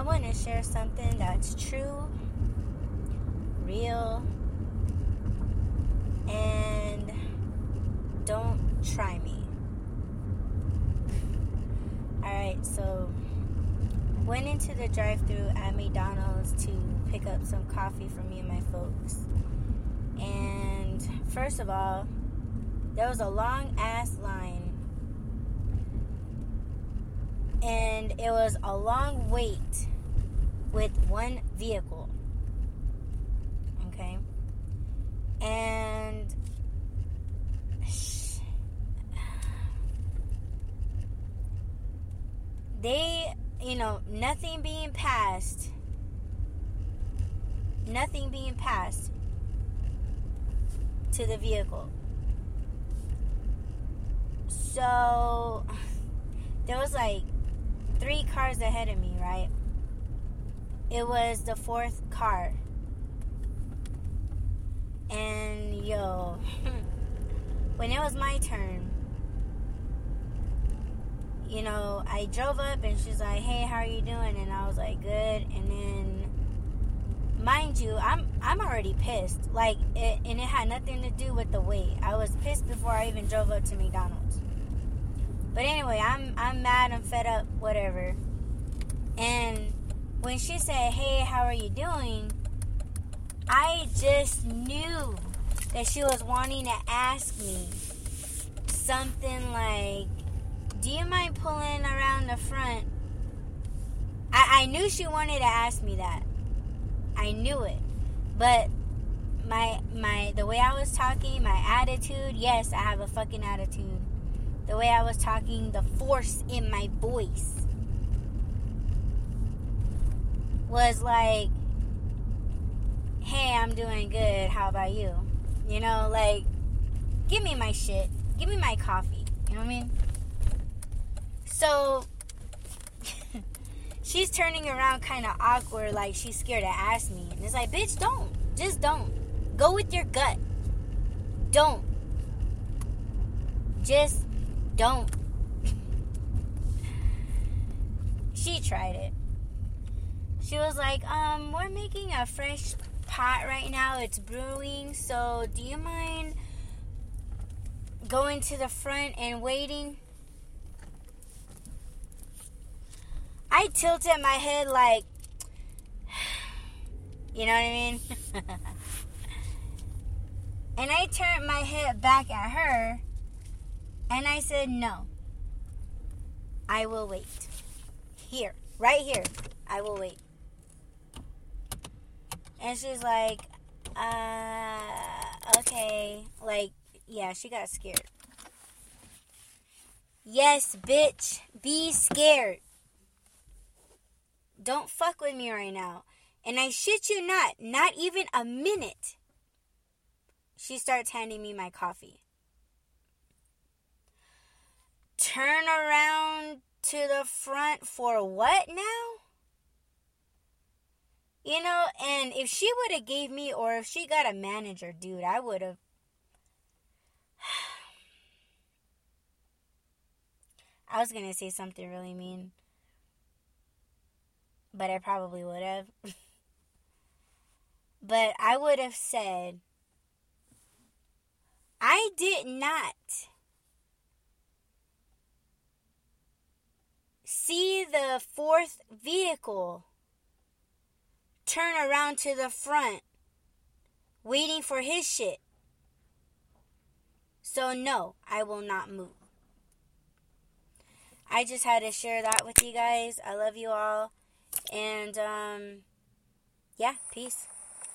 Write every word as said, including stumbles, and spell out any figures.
I want to share something that's true, real, and don't try me. Alright, so went into the drive-thru at McDonald's to pick up some coffee for me and my folks. And first of all, there was a long ass line. And it was a long wait with one vehicle. Okay? And they, you know, nothing being passed. Nothing being passed to the vehicle. So there was like three cars ahead of me, right? It was the fourth car. And yo, when it was my turn, you know, I drove up and she's like, hey, how are you doing? And I was like, good. And then, mind you, I'm I'm already pissed. Like, it, and it had nothing to do with the wait. I was pissed before I even drove up to McDonald's. But anyway, I'm I'm mad, I'm fed up, whatever. And when she said, hey, how are you doing? I just knew that she was wanting to ask me something like, do you mind pulling around the front? I, I knew she wanted to ask me that. I knew it. But my my the way I was talking, my attitude, yes, I have a fucking attitude. The way I was talking, the force in my voice was like, hey, I'm doing good. How about you? You know, like, give me my shit. Give me my coffee. You know what I mean? So, she's turning around kind of awkward, like she's scared to ask me. And it's like, bitch, don't. Just don't. Go with your gut. Don't. Just don't. She tried it. She was like, um, we're making a fresh pot right now. It's brewing. So, do you mind going to the front and waiting? I tilted my head like, you know what I mean? And I turned my head back at her, and I said, no, I will wait. Here, right here, I will wait. And she's like, uh, okay. Like, yeah, she got scared. Yes, bitch, be scared. Don't fuck with me right now. And I shit you not, not even a minute, she starts handing me my coffee. Turn around to the front for what now? You know, and if she would have gave me, or if she got a manager, dude, I would have. I was going to say something really mean, but I probably would have. But I would have said, I did not see the fourth vehicle turn around to the front waiting for his shit. So no, I will not move. I just had to share that with you guys. I love you all. And, um, yeah, peace.